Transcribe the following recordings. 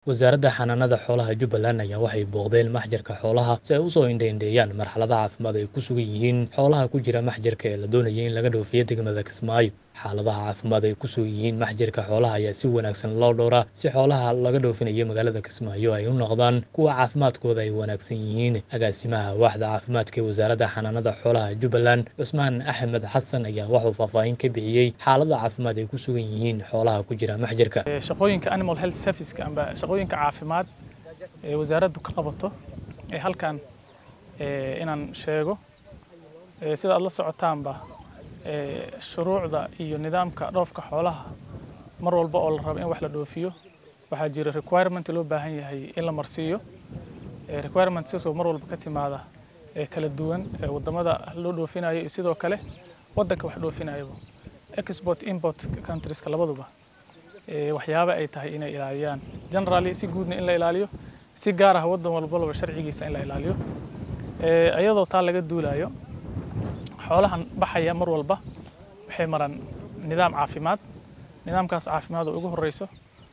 wasaaradda xanaanada xoolaha Jubbaland ayaa waxay booqdeen maxjarka xoolaha si ay u soo indheeyaan marxaladaha caafimaad ay ku sugan yihiin xoolaha ku jira maxjarka ee la doonayay in laga dhoofiyo degmada Kismaayo. Xaaladaha caafimaad ay ku sugan yihiin maxjarka xoolaha ayaa si wanaagsan loo dhowraa si xoolaha laga dhoofinayo magaalada Kismaayo ay u noqdaan kuwa caafimaadkooda ay wanaagsan yihiin. Agaasimaha waaxda caafimaadka ee wasaaradda xanaanada xoolaha Jubbaland, Cusmaan Axmed Xasan ayaa wuxuu faahfaahin ka bixiyay xaaladda caafimaad ay ku sugan yihiin xoolaha ku jira maxjarka. shaqooyinka animal health service amba shaqooyinka caafimaad ee wasaaraddu ka qabato ee halkan inaan sheego sida aad la socotaanba shuruucda iyo nidaamka dhoofka xoolaha mar walba oo la rabo in wax la dhoofiyo waxaa jira requirement loo baahan yahay in la marsiiyo requirements oo mar walba ka timaada kala duwan wadamada loo dhoofinayo iyo sidoo kale wadanka wax dhoofinayo export import countries labaduba waxyaabo ay tahay inay ilaaliyaan generally si guudna in la ilaaliyo si gaar ah wadan walba sharcigiisa in la ilaaliyo ayadoo taa laga duulayo xoolahan baxaya mar walba waxay maraan nidaam caafimaad nidaamkaas caafimaad oo ugu horeyso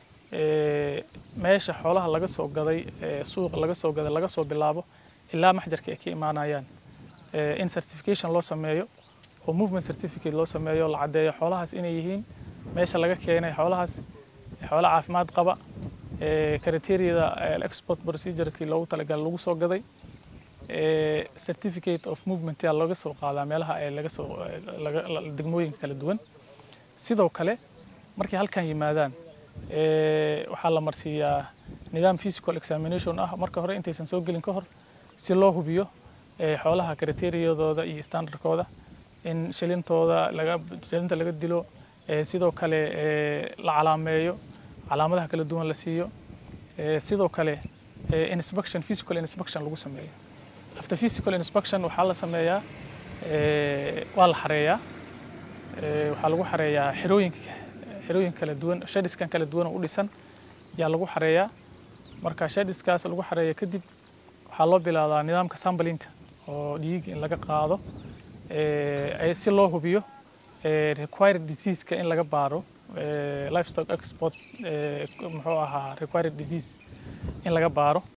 meesha xoolaha laga soo gaday suuq laga soo gaday laga soo bilaabo ilaa maxjarka ay ka imaanayaan in certification loo sameeyo oo movement certificate loo sameeyo la cadeeyo xoolahaas inay yihiin meesha laga keenay xoolahaas xoolo caafimaad qaba criteria export procedure kii loogu talagalay lagu soo gaday certificate of movement yaa laga soo qaadaa meelaha ay laga soo degmooyinka kala duwan sidoo kale markay halkan yimaadaan waxaa la marsiiyaa nidaam physical examination ah marka hore intaysan soo gelin ka hor si loo hubiyo xoolaha criteria-dooda iyo standardkooda in shilintooda shilinta laga dilo sidoo kale la calaameeyo calaamadaha kala duwan la siiyo sidoo kale inspection physical inspection lagu sameeyo after physical inspection waxaa la sameeyaa waa la xareeyaa waxaa lagu xareeyaa xirooyin kala duwan shadiskan kala duwan oo u dhisan yaa lagu xareeyaa marka shadiskaas lagu xareeyo kadib waxaa loo bilaabaa nidaamka sampling oo dhiig in laga qaado si loo hubiyo required disease ka in laga baaro livestock export muxuu ahaa required disease in laga baaro